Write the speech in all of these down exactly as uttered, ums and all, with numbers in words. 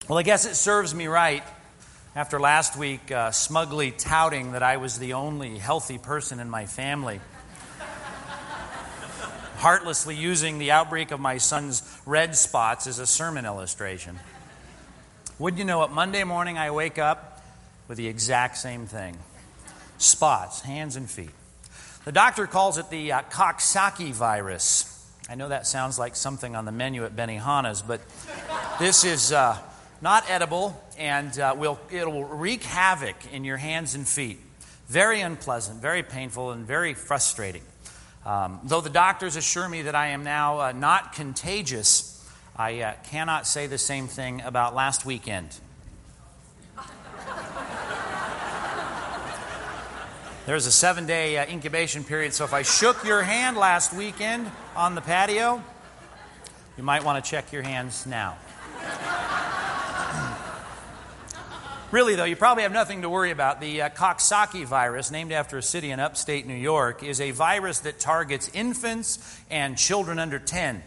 Well, I guess it serves me right after last week uh, smugly touting that I was the only healthy person in my family, heartlessly using the outbreak of my son's red spots as a sermon illustration. Wouldn't you know it, Monday morning I wake up with the exact same thing. Spots, hands and feet. The doctor calls it the uh, Coxsackie virus. I know that sounds like something on the menu at Benihana's, but this is uh, not edible, and uh, will it'll wreak havoc in your hands and feet. Very unpleasant, very painful, and very frustrating. Um, though the doctors assure me that I am now uh, not contagious, I uh, cannot say the same thing about last weekend. There's a seven-day uh, incubation period, so if I shook your hand last weekend on the patio, you might want to check your hands now. Really, though, you probably have nothing to worry about. The uh, Coxsackie virus, named after a city in upstate New York, is a virus that targets infants and children under ten.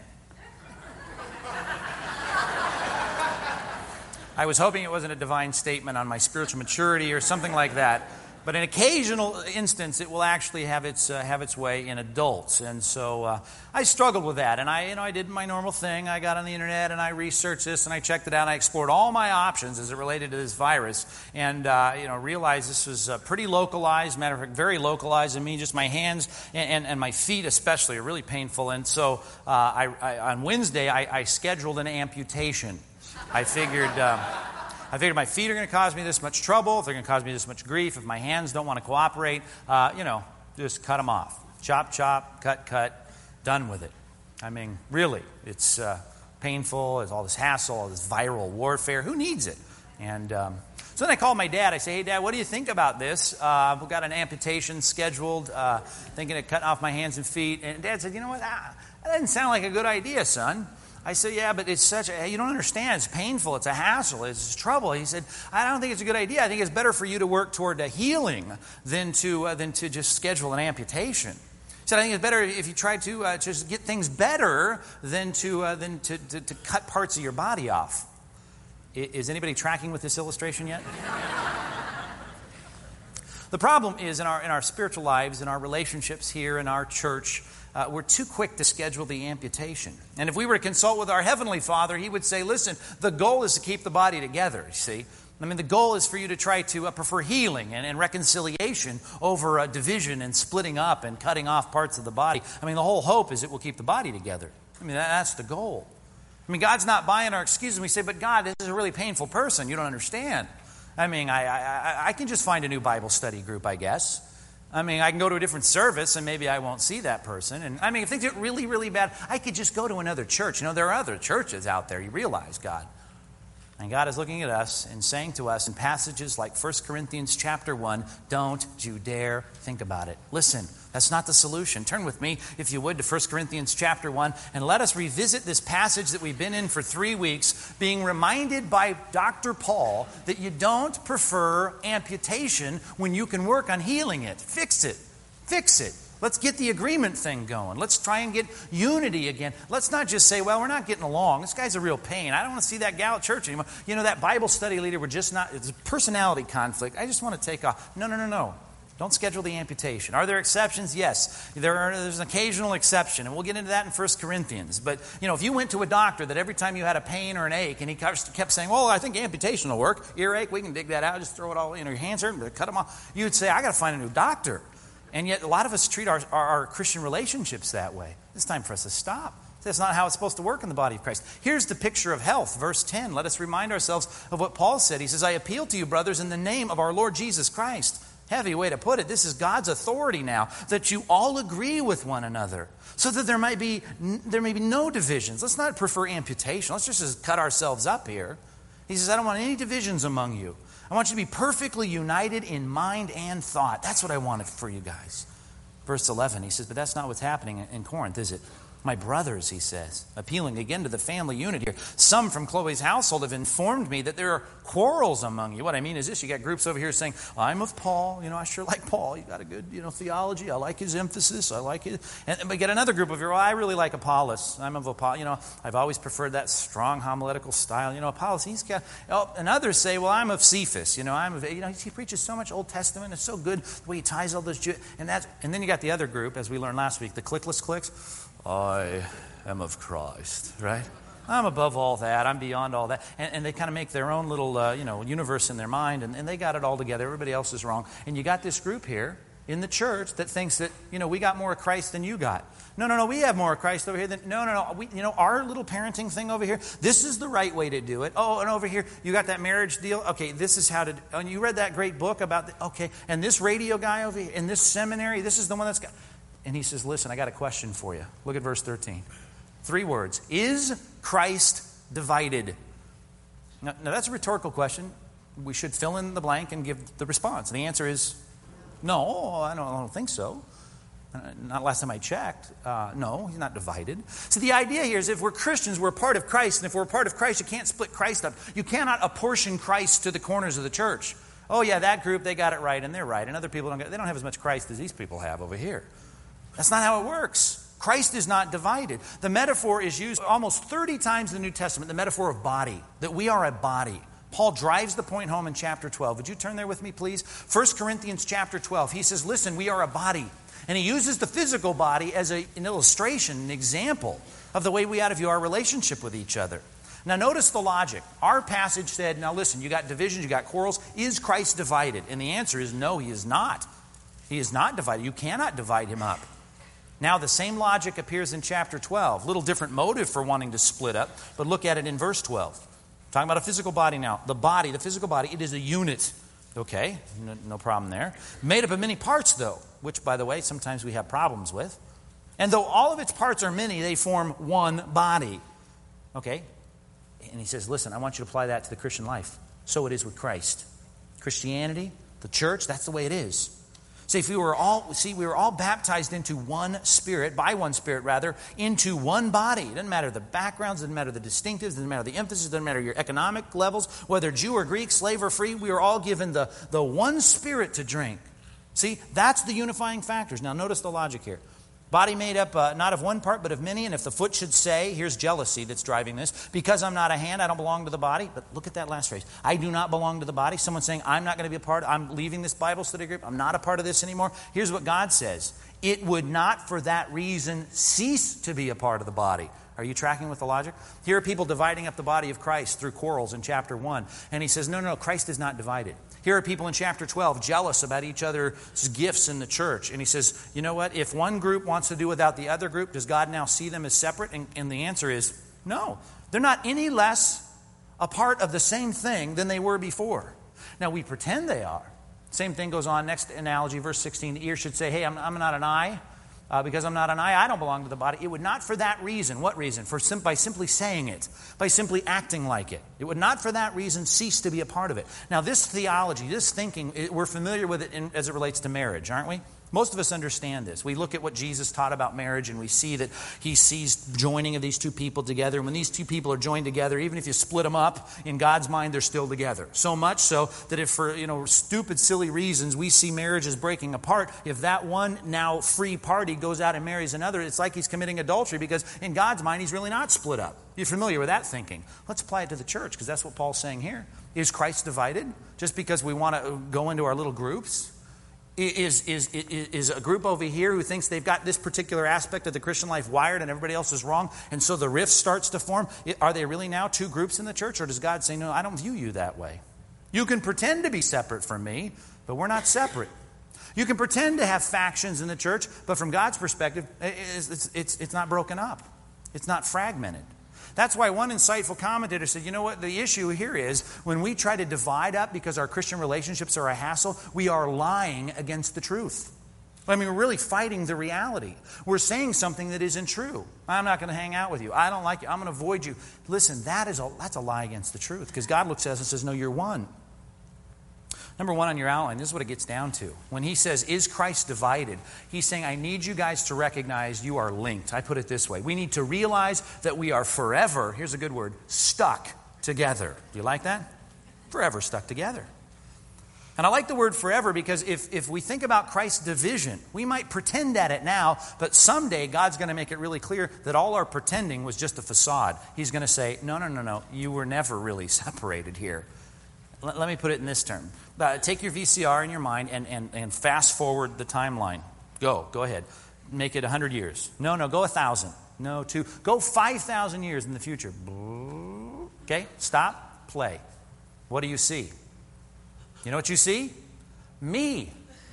I was hoping it wasn't a divine statement on my spiritual maturity or something like that. But in occasional instance, it will actually have its uh, have its way in adults, and so uh, I struggled with that. And I, you know, I did my normal thing. I got on the internet and I researched this and I checked it out. And I explored all my options as it related to this virus, and uh, you know, realized this was uh, pretty localized. Matter of fact, very localized. I mean, just my hands and, and, and my feet especially are really painful. And so uh, I, I, on Wednesday, I, I scheduled an amputation. I figured. Uh, I figured my feet are going to cause me this much trouble, if they're going to cause me this much grief, if my hands don't want to cooperate, uh, you know, just cut them off. Chop, chop, cut, cut, done with it. I mean, really, it's uh, painful, there's all this hassle, all this viral warfare. Who needs it? And um, so then I called my dad. I say, hey, Dad, what do you think about this? Uh, we've got an amputation scheduled, uh, thinking of cutting off my hands and feet. And Dad said, you know what, ah, that doesn't sound like a good idea, son. I said, yeah, but it's such a, you don't understand. It's painful. It's a hassle. It's trouble. He said, I don't think it's a good idea. I think it's better for you to work toward a healing than to uh, than to just schedule an amputation. He said, I think it's better if you try to uh, just get things better than to uh, than to, to, to cut parts of your body off. I, is anybody tracking with this illustration yet? The problem is in our in our spiritual lives, in our relationships here in our church, Uh, we're too quick to schedule the amputation. And if we were to consult with our Heavenly Father, He would say, listen, the goal is to keep the body together, you see. I mean, the goal is for you to try to uh, prefer healing and, and reconciliation over uh, division and splitting up and cutting off parts of the body. I mean, the whole hope is it will keep the body together. I mean, that, that's the goal. I mean, God's not buying our excuses. We say, but God, this is a really painful person. You don't understand. I mean, I, I, I can just find a new Bible study group, I guess. I mean, I can go to a different service and maybe I won't see that person. And I mean, if things get really, really bad, I could just go to another church. You know, there are other churches out there. You realize, God. And God is looking at us and saying to us in passages like First Corinthians chapter one, don't you dare think about it. Listen, that's not the solution. Turn with me, if you would, to First Corinthians chapter one, and let us revisit this passage that we've been in for three weeks, being reminded by Doctor Paul that you don't prefer amputation when you can work on healing it. Fix it. Fix it. Let's get the agreement thing going. Let's try and get unity again. Let's not just say, well, we're not getting along. This guy's a real pain. I don't want to see that gal at church anymore. You know, that Bible study leader, we're just not, it's a personality conflict. I just want to take off. No, no, no, no. Don't schedule the amputation. Are there exceptions? Yes. There are, there's an occasional exception, and we'll get into that in First Corinthians. But, you know, if you went to a doctor that every time you had a pain or an ache, and he kept saying, well, I think amputation will work. Earache, we can dig that out. Just throw it all in. Your hands hurt, cut them off. You would say, I got to find a new doctor. And yet a lot of us treat our, our, our Christian relationships that way. It's time for us to stop. That's not how it's supposed to work in the body of Christ. Here's the picture of health. Verse ten. Let us remind ourselves of what Paul said. He says, I appeal to you, brothers, in the name of our Lord Jesus Christ. Heavy way to put it. This is God's authority now, that you all agree with one another, so that there might be there may be no divisions. Let's not prefer amputation. Let's just cut ourselves up here. He says, I don't want any divisions among you. I want you to be perfectly united in mind and thought. That's what I wanted for you guys. Verse eleven, he says, but that's not what's happening in Corinth, is it? My brothers, he says, appealing again to the family unit here. Some from Chloe's household have informed me that there are quarrels among you. What I mean is this, you got groups over here saying, I'm of Paul, you know, I sure like Paul. You got a good, you know, theology. I like his emphasis. I like it. And, and we get another group over here, well, I really like Apollos. I'm of Apollos. You know, I've always preferred that strong homiletical style. You know, Apollos, he's got, oh, and others say, well, I'm of Cephas. You know, I'm of, you know, he preaches so much Old Testament. It's so good the way he ties all those, Jew- and that's, and then you got the other group, as we learned last week, the clickless cliques. I am of Christ, right? I'm above all that. I'm beyond all that. And, and they kind of make their own little, uh, you know, universe in their mind, and, and they got it all together. Everybody else is wrong. And you got this group here in the church that thinks that, you know, we got more of Christ than you got. No, no, no, we have more of Christ over here than, no, no, no. We, you know, our little parenting thing over here, this is the right way to do it. Oh, and over here, you got that marriage deal. Okay, this is how to, and you read that great book about, the, okay, and this radio guy over here, in this seminary, this is the one that's got, and he says, listen, I got a question for you. Look at verse thirteen. Three words. Is Christ divided? Now, now, that's a rhetorical question. We should fill in the blank and give the response. And the answer is no, I don't, I don't think so. Uh, not last time I checked. Uh, no, he's not divided. So the idea here is if we're Christians, we're part of Christ. And if we're a part of Christ, you can't split Christ up. You cannot apportion Christ to the corners of the church. Oh, yeah, that group, they got it right, and they're right. And other people, don't get, they don't have as much Christ as these people have over here. That's not how it works. Christ is not divided. The metaphor is used almost thirty times in the New Testament, the metaphor of body, that we are a body. Paul drives the point home in chapter twelve. Would you turn there with me, please? First Corinthians chapter twelve. He says, listen, we are a body. And he uses the physical body as a, an illustration, an example of the way we ought to view our relationship with each other. Now notice the logic. Our passage said, now listen, you got divisions, you got quarrels. Is Christ divided? And the answer is no, he is not. He is not divided. You cannot divide him up. Now, the same logic appears in chapter twelve. Little different motive for wanting to split up, but look at it in verse twelve. Talking about a physical body now. The body, the physical body, it is a unit. Okay, no, no problem there. Made up of many parts, though, which, by the way, sometimes we have problems with. And though all of its parts are many, they form one body. Okay? And he says, listen, I want you to apply that to the Christian life. So it is with Christ. Christianity, the church, that's the way it is. See, if we were all, see, we were all baptized into one Spirit, by one Spirit rather, into one body. It doesn't matter the backgrounds, it doesn't matter the distinctives, it doesn't matter the emphasis, it doesn't matter your economic levels, whether Jew or Greek, slave or free, we are all given the, the one Spirit to drink. See, that's the unifying factors. Now notice the logic here. Body made up uh, not of one part but of many, and if the foot should say, here's jealousy that's driving this, because I'm not a hand, I don't belong to the body. But look at that last phrase. I do not belong to the body. Someone saying, I'm not going to be a part, I'm leaving this Bible study group, I'm not a part of this anymore. Here's what God says. It would not for that reason cease to be a part of the body. Are you tracking with the logic? Here are people dividing up the body of Christ through quarrels in chapter one. And he says, no, no, no, Christ is not divided. Here are people in chapter twelve jealous about each other's gifts in the church. And he says, you know what? If one group wants to do without the other group, does God now see them as separate? And, and the answer is no. They're not any less a part of the same thing than they were before. Now, we pretend they are. Same thing goes on. Next analogy, verse sixteen. The ear should say, hey, I'm, I'm not an eye. Uh, because I'm not an eye, I don't belong to the body. It would not for that reason. What reason? For sim- by simply saying it. By simply acting like it. It would not for that reason cease to be a part of it. Now this theology, this thinking, it, we're familiar with it in, as it relates to marriage, aren't we? Most of us understand this. We look at what Jesus taught about marriage and we see that he sees joining of these two people together. And when these two people are joined together, even if you split them up, in God's mind, they're still together. So much so that if for, you know, stupid, silly reasons we see marriage as breaking apart, if that one now free party goes out and marries another, it's like he's committing adultery because in God's mind, he's really not split up. You're familiar with that thinking. Let's apply it to the church because that's what Paul's saying here. Is Christ divided just because we want to go into our little groups? Is, is, is, is a group over here who thinks they've got this particular aspect of the Christian life wired and everybody else is wrong, and so the rift starts to form? Are they really now two groups in the church, or does God say, no, I don't view you that way? You can pretend to be separate from me, but we're not separate. You can pretend to have factions in the church, but from God's perspective, it's, it's, it's, it's not broken up. It's not fragmented. That's why one insightful commentator said, you know what, the issue here is when we try to divide up because our Christian relationships are a hassle, we are lying against the truth. I mean, we're really fighting the reality. We're saying something that isn't true. I'm not going to hang out with you. I don't like you. I'm going to avoid you. Listen, that is a, that's a lie against the truth because God looks at us and says, no, you're one. Number one on your outline, this is what it gets down to. When he says, is Christ divided? He's saying, I need you guys to recognize you are linked. I put it this way. We need to realize that we are forever, here's a good word, stuck together. Do you like that? Forever stuck together. And I like the word forever because if, if we think about Christ's division, we might pretend at it now, but someday God's going to make it really clear that all our pretending was just a facade. He's going to say, no, no, no, no, you were never really separated here. Let, let me put it in this term. Uh, take your V C R in your mind and, and, and fast forward the timeline. Go, go ahead. Make it one hundred years. No, no, go one thousand. No, two. Go five thousand years in the future. Okay, stop, play. What do you see? You know what you see? Me.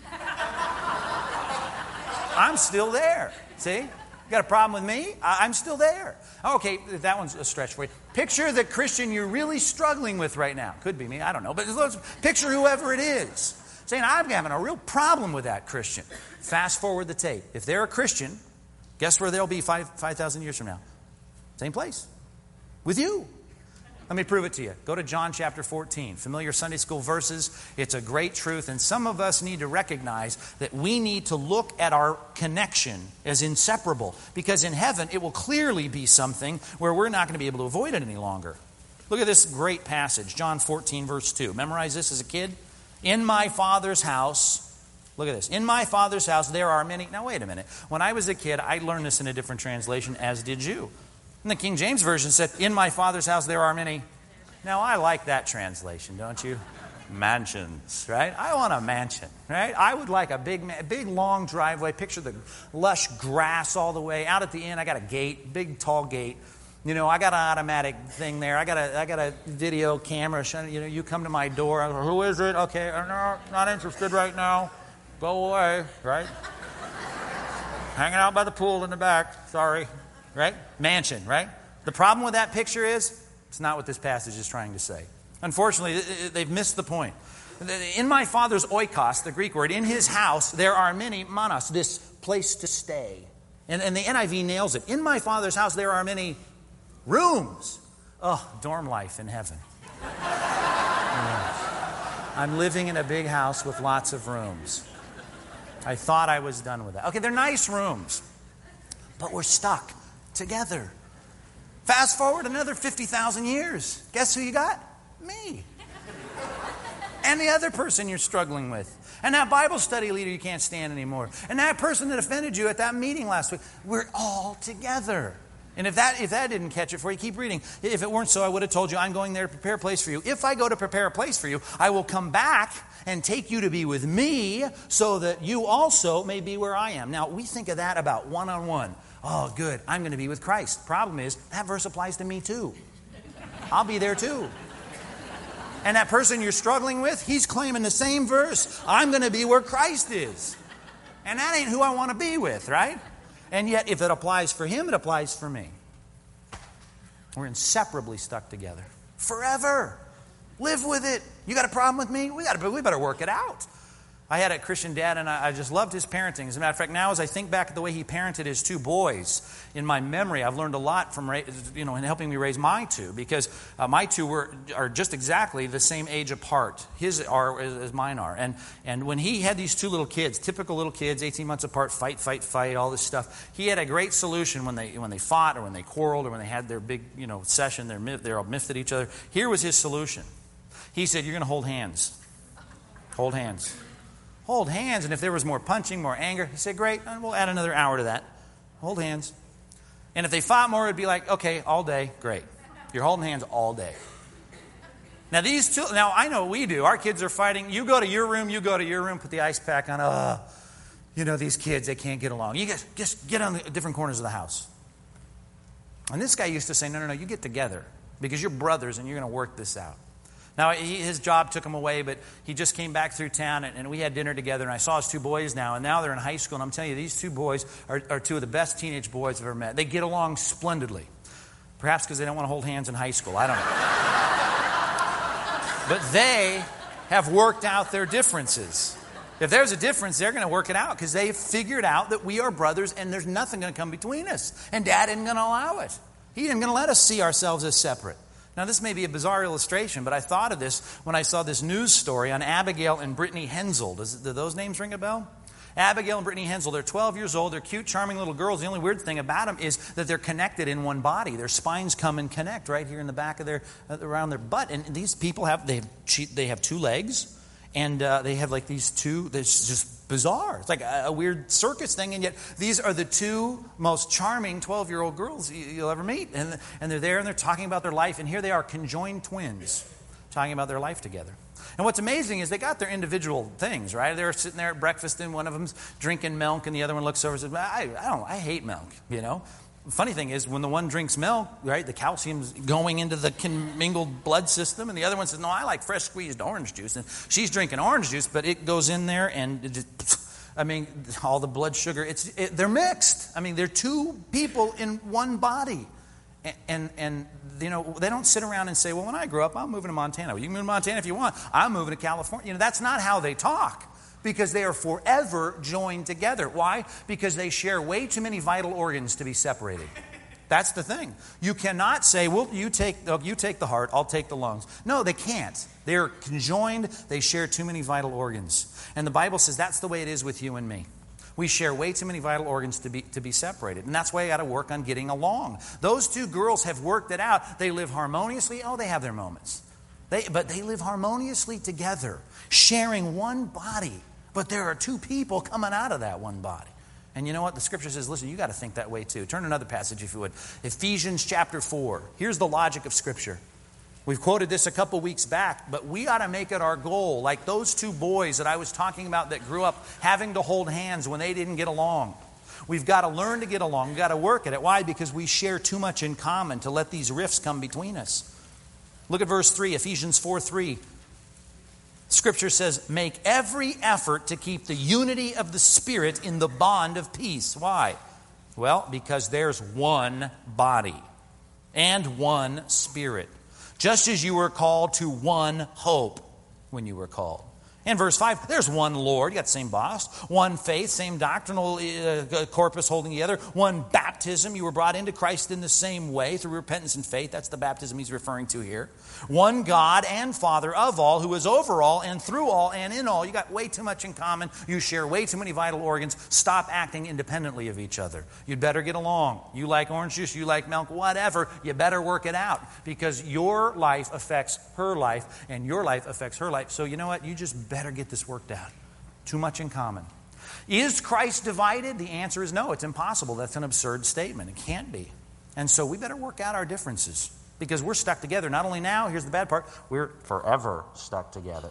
I'm still there. See? You got a problem with me? I- I'm still there. Okay, that one's a stretch for you. Picture the Christian you're really struggling with right now. Could be me, I don't know. But let's picture whoever it is. Saying, I'm having a real problem with that Christian. Fast forward the tape. If they're a Christian, guess where they'll be five five thousand years from now? Same place. With you. Let me prove it to you. Go to John chapter fourteen. Familiar Sunday school verses. It's a great truth. And some of us need to recognize that we need to look at our connection as inseparable. Because in heaven, it will clearly be something where we're not going to be able to avoid it any longer. Look at this great passage. John fourteen, verse two. Memorize this as a kid. In my Father's house. Look at this. In my Father's house, there are many. Now, wait a minute. When I was a kid, I learned this in a different translation, as did you. And the King James Version said, in my Father's house there are many. Now, I like that translation, don't you? Mansions, right? I want a mansion, right? I would like a big, big long driveway. Picture the lush grass all the way. Out at the end, I got a gate, big, tall gate. You know, I got an automatic thing there. I got a, I got a video camera. You know, you come to my door. Who is it? Okay, no, not interested right now. Go away, right? Hanging out by the pool in the back. Sorry. Right? Mansion, right? The problem with that picture is, it's not what this passage is trying to say. Unfortunately, they've missed the point. In my Father's oikos, the Greek word, in his house, there are many manos, this place to stay. And, and the N I V nails it. In my Father's house, there are many rooms. Oh, dorm life in heaven. I'm living in a big house with lots of rooms. I thought I was done with that. Okay, they're nice rooms, but we're stuck together. Fast forward another fifty thousand years. Guess who you got? Me. And the other person you're struggling with. And that Bible study leader you can't stand anymore. And that person that offended you at that meeting last week. We're all together. And if that if that didn't catch it for you, keep reading. If it weren't so, I would have told you, I'm going there to prepare a place for you. If I go to prepare a place for you, I will come back and take you to be with me so that you also may be where I am. Now, we think of that about one-on-one. Oh, good, I'm going to be with Christ. Problem is, that verse applies to me too. I'll be there too. And that person you're struggling with, he's claiming the same verse. I'm going to be where Christ is. And that ain't who I want to be with, right? And yet, if it applies for him, it applies for me. We're inseparably stuck together. Forever. Live with it. You got a problem with me? We got to, we better work it out. I had a Christian dad, and I, I just loved his parenting. As a matter of fact, now as I think back at the way he parented his two boys, in my memory, I've learned a lot from, you know, in helping me raise my two, because uh, my two were are just exactly the same age apart. His are as mine are. And and when he had these two little kids, typical little kids, eighteen months apart, fight, fight, fight, all this stuff, he had a great solution when they when they fought or when they quarreled or when they had their big, you know, session, they're, they're all miffed at each other. Here was his solution. He said, you're going to hold hands. Hold hands. Hold hands, and if there was more punching, more anger, he said, great, we'll add another hour to that. Hold hands. And if they fought more, it'd be like, okay, all day, great. You're holding hands all day. Now these two, now I know we do. Our kids are fighting. You go to your room, you go to your room, put the ice pack on. Oh, you know, these kids, they can't get along. You guys just get on the different corners of the house. And this guy used to say, no, no, no, you get together because you're brothers and you're going to work this out. Now, he, his job took him away, but he just came back through town, and, and we had dinner together, and I saw his two boys now, and now they're in high school, and I'm telling you, these two boys are, are two of the best teenage boys I've ever met. They get along splendidly. Perhaps because they don't want to hold hands in high school. I don't know. But they have worked out their differences. If there's a difference, they're going to work it out because they've figured out that we are brothers, and there's nothing going to come between us. And Dad isn't going to allow it. He isn't going to let us see ourselves as separate. Now, this may be a bizarre illustration, but I thought of this when I saw this news story on Abigail and Brittany Hensel. Does, do those names ring a bell? Abigail and Brittany Hensel, they're twelve years old. They're cute, charming little girls. The only weird thing about them is that they're connected in one body. Their spines come and connect right here in the back of their, uh, around their butt. And these people have, they have, they have two legs, and uh, they have like these two, it's just bizarre. It's like a, a weird circus thing, and yet these are the two most charming twelve-year-old girls you'll ever meet. And, and they're there, and they're talking about their life, and here they are, conjoined twins, talking about their life together. And what's amazing is they got their individual things, right? They're sitting there at breakfast, and one of them's drinking milk, and the other one looks over and says, I, I don't, I hate milk, you know? The funny thing is, when the one drinks milk, right, the calcium's going into the commingled blood system, and the other one says, no, I like fresh squeezed orange juice. And she's drinking orange juice, but it goes in there, and it just, I mean, all the blood sugar, it's it, they're mixed. I mean, they're two people in one body. And, and, and, you know, they don't sit around and say, well, when I grow up, I'm moving to Montana. Well, you can move to Montana if you want. I'm moving to California. You know, that's not how they talk, because they are forever joined together. Why? Because they share way too many vital organs to be separated. That's the thing. You cannot say, well, you take, you take the heart, I'll take the lungs. No, they can't. They're conjoined. They share too many vital organs. And the Bible says that's the way it is with you and me. We share way too many vital organs to be to be separated. And that's why you got to work on getting along. Those two girls have worked it out. They live harmoniously. Oh, they have their moments. They, but they live harmoniously together, sharing one body. But there are two people coming out of that one body. And you know what? The Scripture says, listen, you got to think that way too. Turn to another passage if you would. Ephesians chapter four. Here's the logic of Scripture. We've quoted this a couple weeks back, but we ought to make it our goal, like those two boys that I was talking about that grew up having to hold hands when they didn't get along. We've got to learn to get along. We've got to work at it. Why? Because we share too much in common to let these rifts come between us. Look at verse three, Ephesians four three. Scripture says, make every effort to keep the unity of the Spirit in the bond of peace. Why? Well, because there's one body and one Spirit. Just as you were called to one hope when you were called. And verse five, there's one Lord, you got the same boss, one faith, same doctrinal uh, corpus holding together, one baptism, you were brought into Christ in the same way through repentance and faith. That's the baptism he's referring to here. One God and Father of all, who is over all and through all and in all. You got way too much in common. You share way too many vital organs. Stop acting independently of each other. You'd better get along. You like orange juice, you like milk, whatever. You better work it out, because your life affects her life and your life affects her life. So you know what? You just better get this worked out. Too much in common. Is Christ divided? The answer is no. It's impossible. That's an absurd statement. It can't be. And so we better work out our differences, because we're stuck together. Not only now, here's the bad part, we're forever stuck together.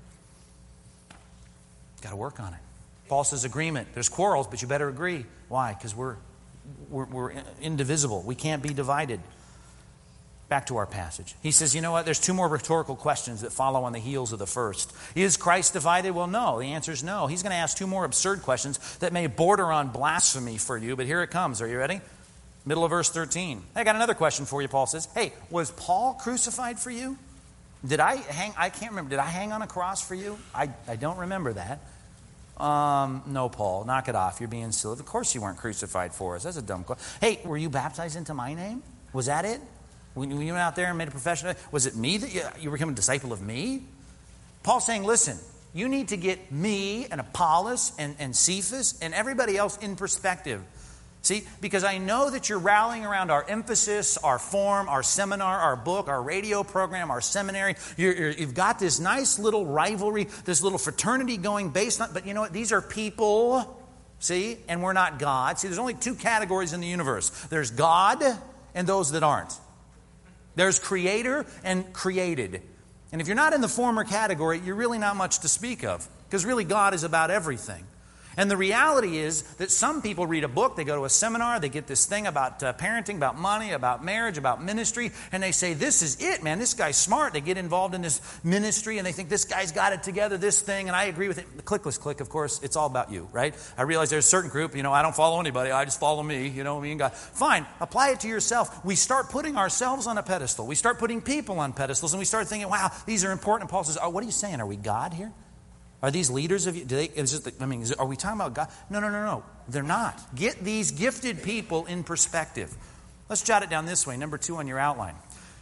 Got to work on it. Paul says agreement. There's quarrels, but you better agree. Why? Because we're, we're, we're indivisible. We can't be divided. Back to our passage. He says, you know what? There's two more rhetorical questions that follow on the heels of the first. Is Christ divided? Well, no. The answer is no. He's going to ask two more absurd questions that may border on blasphemy for you, but here it comes. Are you ready? Middle of verse thirteen. I got another question for you, Paul says. Hey, was Paul crucified for you? Did I hang? I can't remember. Did I hang on a cross for you? I, I don't remember that. Um, no, Paul, knock it off. You're being silly. Of course you weren't crucified for us. That's a dumb question. Hey, were you baptized into my name? Was that it? When you went out there and made a profession, was it me that you, you became a disciple of me? Paul's saying, listen, you need to get me and Apollos and, and Cephas and everybody else in perspective. See, because I know that you're rallying around our emphasis, our form, our seminar, our book, our radio program, our seminary. You're, you're, you've got this nice little rivalry, this little fraternity going based on, but you know what? These are people, see, and we're not God. See, there's only two categories in the universe. There's God and those that aren't. There's creator and created. And if you're not in the former category, you're really not much to speak of, because really God is about everything. And the reality is that some people read a book, they go to a seminar, they get this thing about uh, parenting, about money, about marriage, about ministry, and they say, this is it, man, this guy's smart. They get involved in this ministry, and they think this guy's got it together, this thing, and I agree with it. The clickless click, of course, it's all about you, right? I realize there's a certain group, you know, I don't follow anybody, I just follow me, you know, me and God. Fine, apply it to yourself. We start putting ourselves on a pedestal. We start putting people on pedestals, and we start thinking, wow, these are important. And Paul says, oh, what are you saying? Are we God here? Are these leaders of you? Do they? Is it the, I mean, is it, are we talking about God? No, no, no, no. They're not. Get these gifted people in perspective. Let's jot it down this way. Number two on your outline.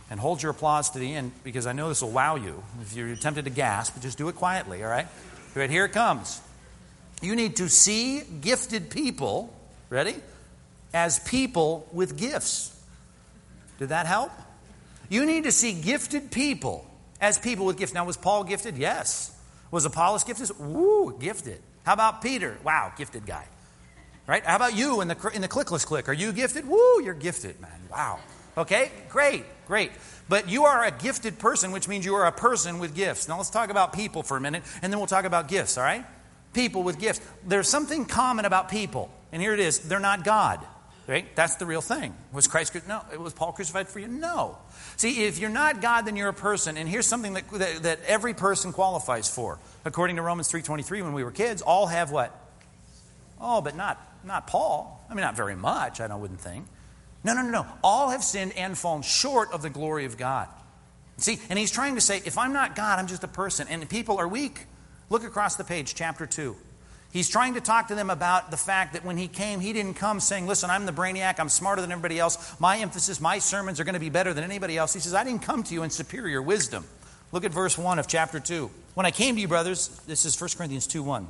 And hold your applause to the end, because I know this will wow you. If you're tempted to gasp, just do it quietly, all right? All right, here it comes. You need to see gifted people, ready, as people with gifts. Did that help? You need to see gifted people as people with gifts. Now, was Paul gifted? Yes. Was Apollos gifted? Woo, gifted. How about Peter? Wow, gifted guy. Right? How about you in the in the clickless click? Are you gifted? Woo, you're gifted, man. Wow. Okay, great, great. But you are a gifted person, which means you are a person with gifts. Now let's talk about people for a minute, and then we'll talk about gifts, all right? People with gifts. There's something common about people, and here it is. They're not God, right? That's the real thing. Was Christ, no, was Paul crucified for you? No. See, if you're not God, then you're a person, and here's something that, that, that every person qualifies for. According to Romans three twenty-three, when we were kids, all have what? Oh, but not, not Paul. I mean, not very much, I wouldn't think. No, no, no, no. All have sinned and fallen short of the glory of God. See, and he's trying to say, if I'm not God, I'm just a person. And people are weak. Look across the page, chapter two. He's trying to talk to them about the fact that when he came, he didn't come saying, listen, I'm the brainiac, I'm smarter than everybody else. My emphasis, my sermons are going to be better than anybody else. He says, I didn't come to you in superior wisdom. Look at verse one of chapter two. When I came to you, brothers, this is First Corinthians two one.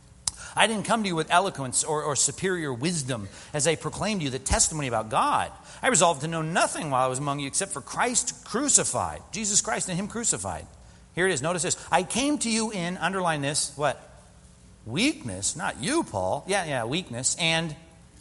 I didn't come to you with eloquence or, or superior wisdom as I proclaimed to you the testimony about God. I resolved to know nothing while I was among you except for Christ crucified. Jesus Christ and Him crucified. Here it is. Notice this. I came to you in, underline this, what? Weakness. Not you, Paul. Yeah, yeah, weakness. And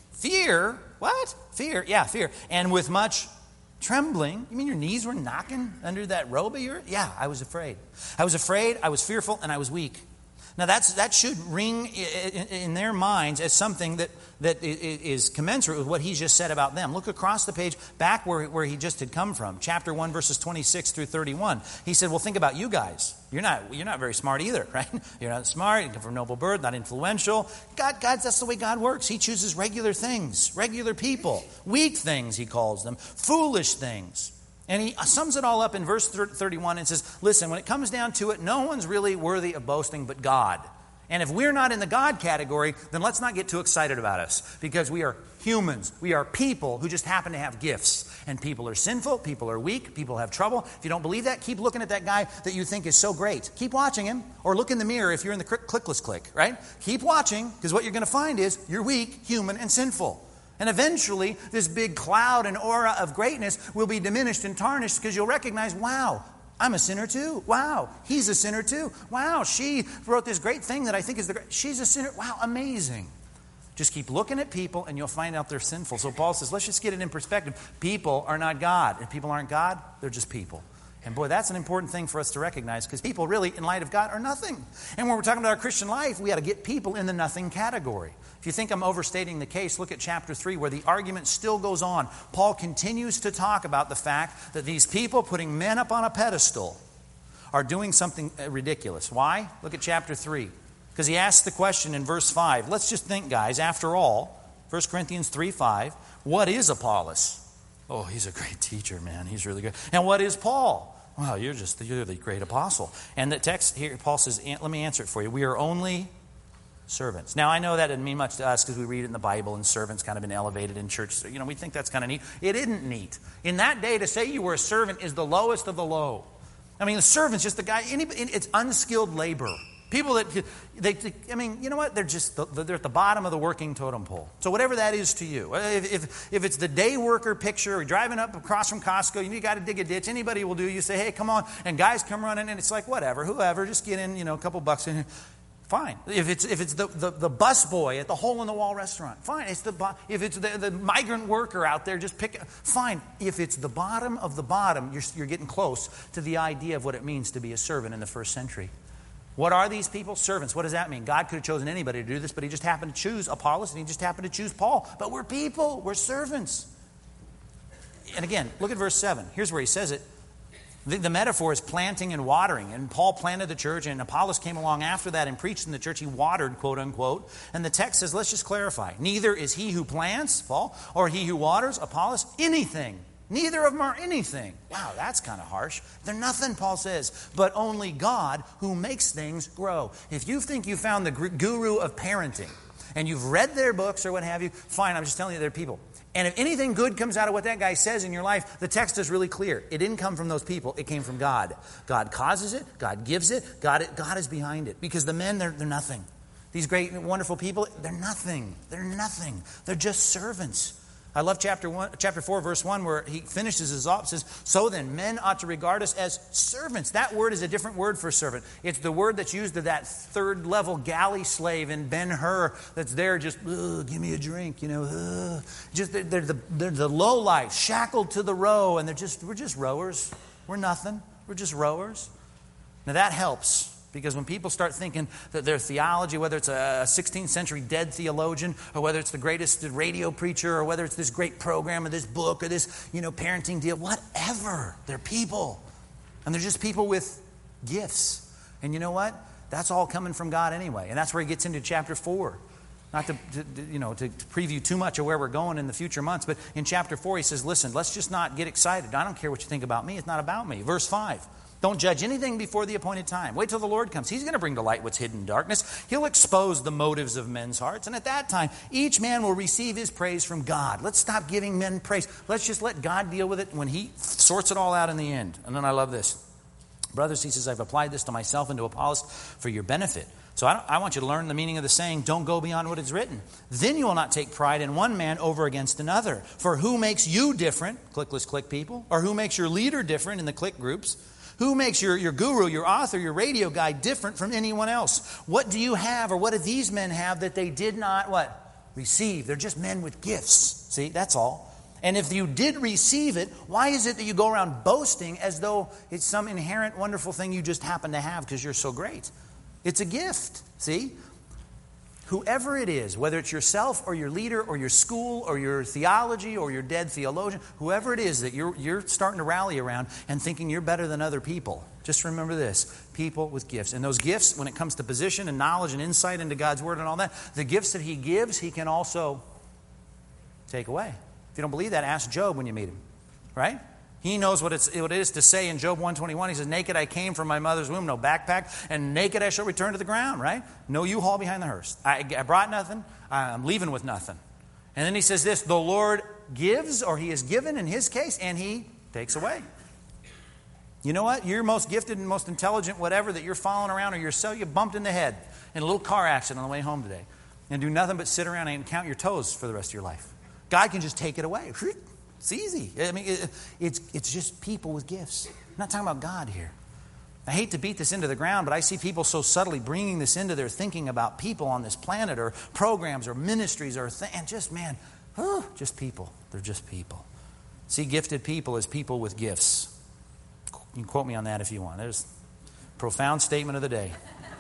fear. What? Fear. Yeah, fear. And with much trembling. You mean your knees were knocking under that robe of yours? Yeah, I was afraid. I was afraid, I was fearful, and I was weak. Now, that's, that should ring in their minds as something that, that is commensurate with what he's just said about them. Look across the page, back where, where he just had come from. Chapter one, verses twenty-six through thirty-one. He said, well, think about you guys. You're not, you're not very smart either, right? You're not smart, you come from noble birth, not influential. God, God, that's the way God works. He chooses regular things, regular people, weak things, he calls them, foolish things. And he sums it all up in verse thirty-one and says, listen, when it comes down to it, no one's really worthy of boasting but God. And if we're not in the God category, then let's not get too excited about us, because we are humans. We are people who just happen to have gifts. And people are sinful, people are weak, people have trouble. If you don't believe that, keep looking at that guy that you think is so great. Keep watching him, or look in the mirror if you're in the clickless click, right? Keep watching, because what you're going to find is you're weak, human, and sinful. And eventually, this big cloud and aura of greatness will be diminished and tarnished, because you'll recognize, wow, I'm a sinner too. Wow, he's a sinner too. Wow, she wrote this great thing that I think is the great. She's a sinner. Wow, amazing. Just keep looking at people and you'll find out they're sinful. So Paul says, let's just get it in perspective. People are not God. And people aren't God, they're just people. And boy, that's an important thing for us to recognize, because people really, in light of God, are nothing. And when we're talking about our Christian life, we got to get people in the nothing category. If you think I'm overstating the case, look at chapter three, where the argument still goes on. Paul continues to talk about the fact that these people putting men up on a pedestal are doing something ridiculous. Why? Look at chapter three. Because he asks the question in verse five. Let's just think, guys, after all, First Corinthians three five, what is Apollos? Oh, he's a great teacher, man. He's really good. And what is Paul? Well, you're just you're the great apostle. And the text here, Paul says, let me answer it for you. We are only servants. Now, I know that doesn't mean much to us, because we read it in the Bible and servants kind of been elevated in church. So, you know, we think that's kind of neat. It isn't neat. In that day, to say you were a servant is the lowest of the low. I mean, the servant's just the guy, any, it's unskilled labor. People that, they, they, I mean, you know what? They're just, they're at the bottom of the working totem pole. So whatever that is to you. If, if, if it's the day worker picture, or driving up across from Costco, you got to dig a ditch, anybody will do. You say, hey, come on. And guys come running, and it's like, whatever, whoever, just get in, you know, a couple bucks in. Fine. If it's if it's the, the, the bus boy at the hole-in-the-wall restaurant, fine. It's the If it's the, the migrant worker out there, just pick it. Fine. If it's the bottom of the bottom, you're, you're getting close to the idea of what it means to be a servant in the first century. What are these people? Servants. What does that mean? God could have chosen anybody to do this, but he just happened to choose Apollos, and he just happened to choose Paul. But we're people. We're servants. And again, look at verse seven. Here's where he says it. The, the metaphor is planting and watering. And Paul planted the church, and Apollos came along after that and preached in the church. He watered, quote unquote. And the text says, let's just clarify. Neither is he who plants, Paul, or he who waters, Apollos, anything. Neither of them are anything. Wow, that's kind of harsh. They're nothing, Paul says, but only God who makes things grow. If you think you found the guru of parenting, and you've read their books or what have you, fine, I'm just telling you they're people. And if anything good comes out of what that guy says in your life, the text is really clear. It didn't come from those people. It came from God. God causes it. God gives it. God, God is behind it. Because the men, they're, they're nothing. These great, wonderful people, they're nothing. They're nothing. They're just servants. I love chapter one, chapter four, verse one, where he finishes his off, says, so then, men ought to regard us as servants. That word is a different word for servant. It's the word that's used of that third level galley slave in Ben-Hur that's there just, give me a drink, you know. Ugh. Just they're, they're, the, they're the low life, shackled to the row, and they're just, we're just rowers. We're nothing. We're just rowers. Now that helps. Because when people start thinking that their theology, whether it's a sixteenth century dead theologian, or whether it's the greatest radio preacher, or whether it's this great program or this book or this, you know, parenting deal, whatever, they're people. And they're just people with gifts. And you know what? That's all coming from God anyway. And that's where he gets into chapter four. Not to, to you know, to preview too much of where we're going in the future months, but in chapter four he says, listen, let's just not get excited. I don't care what you think about me. It's not about me. Verse five. Don't judge anything before the appointed time. Wait till the Lord comes. He's going to bring to light what's hidden in darkness. He'll expose the motives of men's hearts. And at that time, each man will receive his praise from God. Let's stop giving men praise. Let's just let God deal with it when he sorts it all out in the end. And then I love this. Brothers, he says, I've applied this to myself and to Apollos for your benefit. So I, I want you to learn the meaning of the saying, don't go beyond what is written. Then you will not take pride in one man over against another. For who makes you different, clickless click people, or who makes your leader different in the click groups? Who makes your, your guru, your author, your radio guy different from anyone else? What do you have, or what do these men have that they did not, what? Receive. They're just men with gifts. See, that's all. And if you did receive it, why is it that you go around boasting as though it's some inherent wonderful thing you just happen to have because you're so great? It's a gift, see? Whoever it is, whether it's yourself or your leader or your school or your theology or your dead theologian, whoever it is that you're, you're starting to rally around and thinking you're better than other people, just remember this, people with gifts. And those gifts, when it comes to position and knowledge and insight into God's Word and all that, the gifts that he gives, he can also take away. If you don't believe that, ask Job when you meet him, right? He knows what, it's, what it is to say in Job one twenty-one. He says, naked I came from my mother's womb, no backpack, and naked I shall return to the ground, right? No U-Haul behind the hearse. I, I brought nothing. I'm leaving with nothing. And then he says this, the Lord gives, or he is given in his case, and he takes away. You know what? You're most gifted and most intelligent, whatever, that you're following around, or you're so you bumped in the head in a little car accident on the way home today, and do nothing but sit around and count your toes for the rest of your life. God can just take it away. It's easy. I mean, it, it's it's just people with gifts. I'm not talking about God here. I hate to beat this into the ground, but I see people so subtly bringing this into their thinking about people on this planet, or programs, or ministries, or th- and just, man, oh, just people. They're just people. See, gifted people as people with gifts. You can quote me on that if you want. There's a profound statement of the day.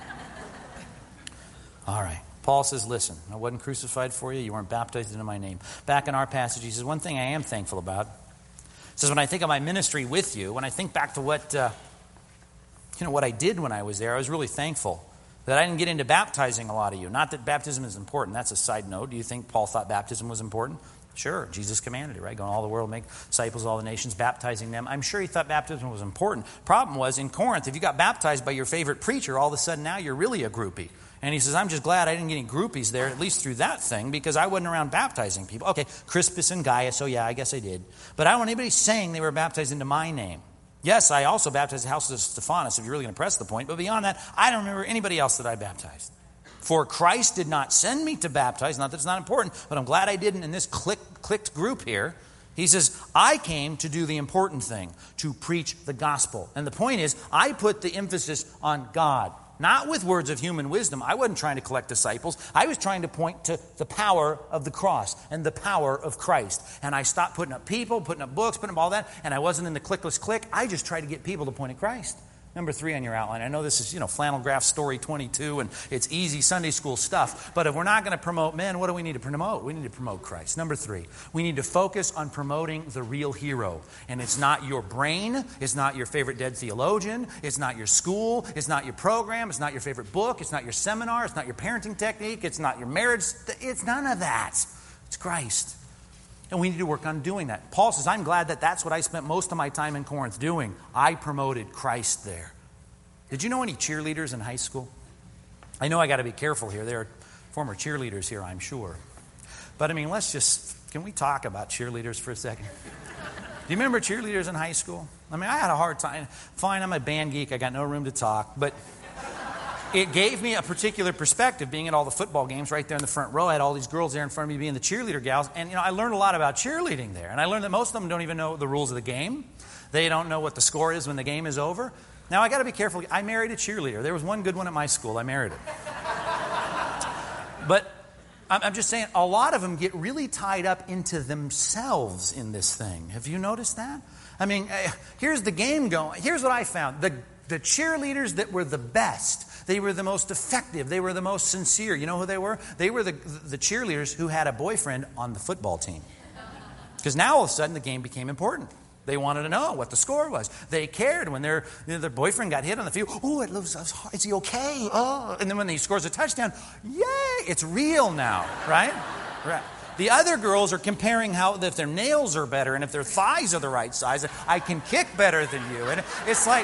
All right. Paul says, listen, I wasn't crucified for you. You weren't baptized into my name. Back in our passage, he says, one thing I am thankful about. He says, when I think of my ministry with you, when I think back to what, uh, you know, what I did when I was there, I was really thankful that I didn't get into baptizing a lot of you. Not that baptism is important. That's a side note. Do you think Paul thought baptism was important? Sure. Jesus commanded it, right? Go in all the world, make disciples of all the nations, baptizing them. I'm sure he thought baptism was important. Problem was, in Corinth, if you got baptized by your favorite preacher, all of a sudden now you're really a groupie. And he says, I'm just glad I didn't get any groupies there, at least through that thing, because I wasn't around baptizing people. Okay, Crispus and Gaius, so yeah, I guess I did. But I don't want anybody saying they were baptized into my name. Yes, I also baptized the house of Stephanus, if you're really going to press the point. But beyond that, I don't remember anybody else that I baptized. For Christ did not send me to baptize, not that it's not important, but I'm glad I didn't in this click, clicked group here. He says, I came to do the important thing, to preach the gospel. And the point is, I put the emphasis on God. Not with words of human wisdom. I wasn't trying to collect disciples. I was trying to point to the power of the cross and the power of Christ. And I stopped putting up people, putting up books, putting up all that. And I wasn't in the clickless click. I just tried to get people to point at Christ. Number three on your outline. I know this is, you know, flannel graph story twenty-two, and it's easy Sunday school stuff. But if we're not going to promote men, what do we need to promote? We need to promote Christ. Number three, we need to focus on promoting the real hero. And it's not your brain. It's not your favorite dead theologian. It's not your school. It's not your program. It's not your favorite book. It's not your seminar. It's not your parenting technique. It's not your marriage. It's none of that. It's Christ. And we need to work on doing that. Paul says, I'm glad that that's what I spent most of my time in Corinth doing. I promoted Christ there. Did you know any cheerleaders in high school? I know I got to be careful here. There are former cheerleaders here, I'm sure. But I mean, let's just, can we talk about cheerleaders for a second? Do you remember cheerleaders in high school? I mean, I had a hard time. Fine, I'm a band geek. I got no room to talk. But it gave me a particular perspective being at all the football games right there in the front row. I had all these girls there in front of me being the cheerleader gals. And, you know, I learned a lot about cheerleading there. And I learned that most of them don't even know the rules of the game. They don't know what the score is when the game is over. Now, I got to be careful. I married a cheerleader. There was one good one at my school. I married her. But I'm just saying, a lot of them get really tied up into themselves in this thing. Have you noticed that? I mean, here's the game going. Here's what I found. The, the cheerleaders that were the best, they were the most effective, they were the most sincere. You know who they were? They were the, the cheerleaders who had a boyfriend on the football team. Because now all of a sudden the game became important. They wanted to know what the score was. They cared when their, you know, their boyfriend got hit on the field. Oh, it looks, is he okay? Oh, and then when he scores a touchdown, yay! It's real now, right? Right. The other girls are comparing how if their nails are better and if their thighs are the right size, I can kick better than you. And it's like,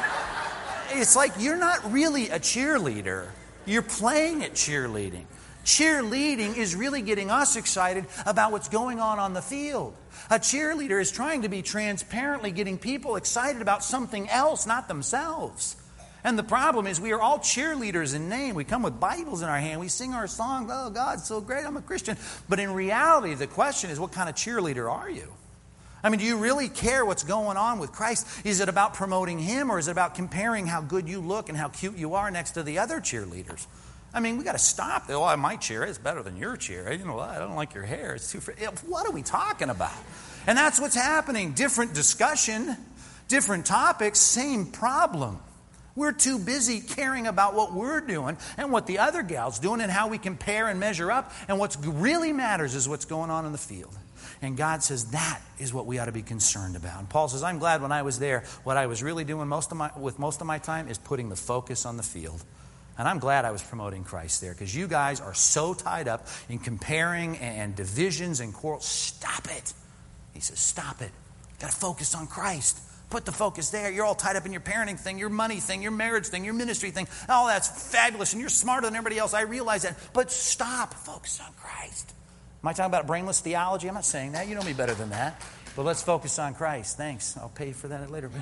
it's like you're not really a cheerleader. You're playing at cheerleading. Cheerleading is really getting us excited about what's going on on the field. A cheerleader is trying to be transparently getting people excited about something else, not themselves. And the problem is we are all cheerleaders in name. We come with Bibles in our hand. We sing our songs. Oh, God's so great. I'm a Christian. But in reality, the question is, what kind of cheerleader are you? I mean, do you really care what's going on with Christ? Is it about promoting Him, or is it about comparing how good you look and how cute you are next to the other cheerleaders? I mean, we got to stop. Oh, my cheer is better than your cheer. You know, I don't like your hair. It's too free. What are we talking about? And that's what's happening. Different discussion, different topics, same problem. We're too busy caring about what we're doing and what the other gal's doing and how we compare and measure up. And what really matters is what's going on in the field. And God says that is what we ought to be concerned about. And Paul says, I'm glad when I was there, what I was really doing most of my, with most of my time is putting the focus on the field. And I'm glad I was promoting Christ there, because you guys are so tied up in comparing and divisions and quarrels. Stop it. He says, stop it. You've got to focus on Christ. Put the focus there. You're all tied up in your parenting thing, your money thing, your marriage thing, your ministry thing. Oh, that's fabulous, and you're smarter than everybody else. I realize that. But stop. Focus on Christ. Am I talking about brainless theology? I'm not saying that. You know me better than that. But let's focus on Christ. Thanks. I'll pay for that later.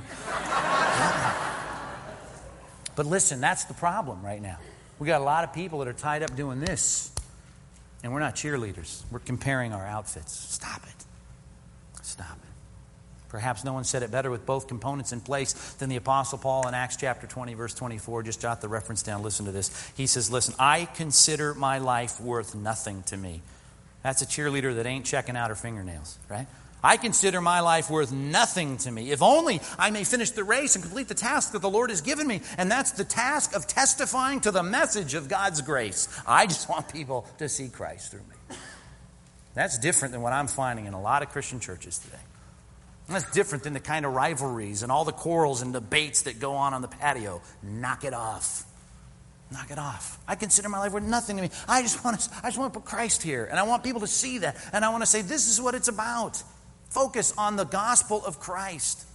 But listen, that's the problem right now. We got a lot of people that are tied up doing this, and we're not cheerleaders. We're comparing our outfits. Stop it. Stop it. Perhaps no one said it better with both components in place than the Apostle Paul in Acts chapter twenty, verse twenty-four. Just jot the reference down. Listen to this. He says, listen, I consider my life worth nothing to me. That's a cheerleader that ain't checking out her fingernails, right? I consider my life worth nothing to me. If only I may finish the race and complete the task that the Lord has given me. And that's the task of testifying to the message of God's grace. I just want people to see Christ through me. That's different than what I'm finding in a lot of Christian churches today. That's different than the kind of rivalries and all the quarrels and debates that go on on the patio. Knock it off. Knock it off. I consider my life worth nothing to me. I just want to, I just want to put Christ here. And I want people to see that. And I want to say, this is what it's about. Focus on the gospel of Christ.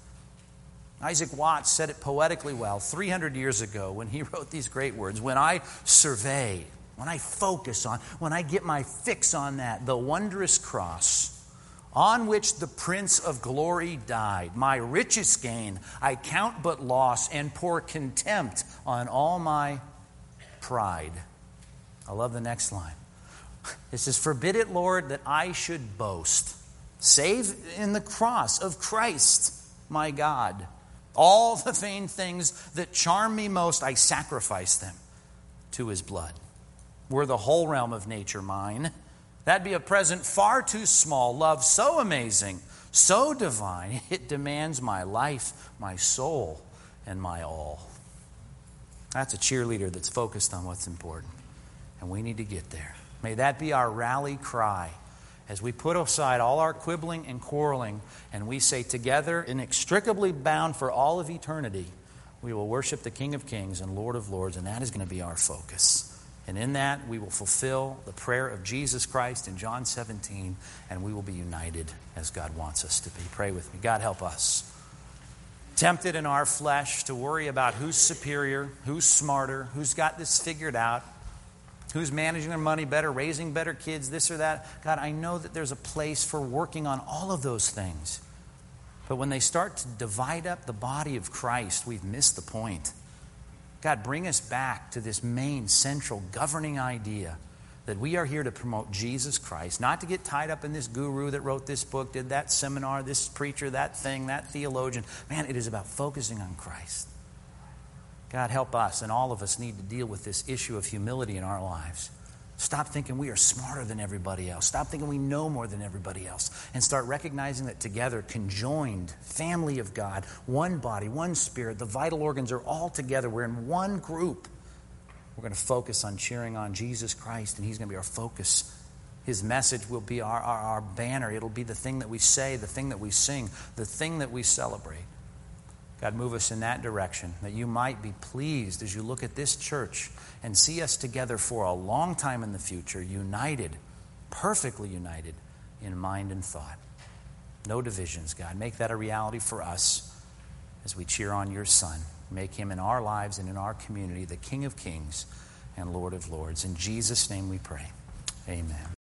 Isaac Watts said it poetically well three hundred years ago when he wrote these great words. When I survey, when I focus on, when I get my fix on that, the wondrous cross on which the Prince of Glory died, my richest gain I count but loss and pour contempt on all my pride. I love the next line. It says, forbid it, Lord, that I should boast, save in the cross of Christ, my God. All the vain things that charm me most, I sacrifice them to His blood. Were the whole realm of nature mine, that'd be a present far too small. Love so amazing, so divine, it demands my life, my soul, and my all. That's a cheerleader that's focused on what's important. And we need to get there. May that be our rally cry as we put aside all our quibbling and quarreling, and we say together, inextricably bound for all of eternity, we will worship the King of Kings and Lord of Lords, and that is going to be our focus. And in that, we will fulfill the prayer of Jesus Christ in John seventeen, and we will be united as God wants us to be. Pray with me. God, help us. Tempted in our flesh to worry about who's superior, who's smarter, who's got this figured out. Who's managing their money better, raising better kids, this or that. God, I know that there's a place for working on all of those things. But when they start to divide up the body of Christ, we've missed the point. God, bring us back to this main, central, governing idea that we are here to promote Jesus Christ, not to get tied up in this guru that wrote this book, did that seminar, this preacher, that thing, that theologian. Man, it is about focusing on Christ. God, help us, and all of us need to deal with this issue of humility in our lives. Stop thinking we are smarter than everybody else. Stop thinking we know more than everybody else. And start recognizing that together, conjoined, family of God, one body, one spirit, the vital organs are all together. We're in one group. We're going to focus on cheering on Jesus Christ, and He's going to be our focus. His message will be our, our, our banner. It'll be the thing that we say, the thing that we sing, the thing that we celebrate. God, move us in that direction, that you might be pleased as you look at this church and see us together for a long time in the future, united, perfectly united in mind and thought. No divisions, God. Make that a reality for us as we cheer on your Son. Make Him in our lives and in our community the King of Kings and Lord of Lords. In Jesus' name we pray. Amen.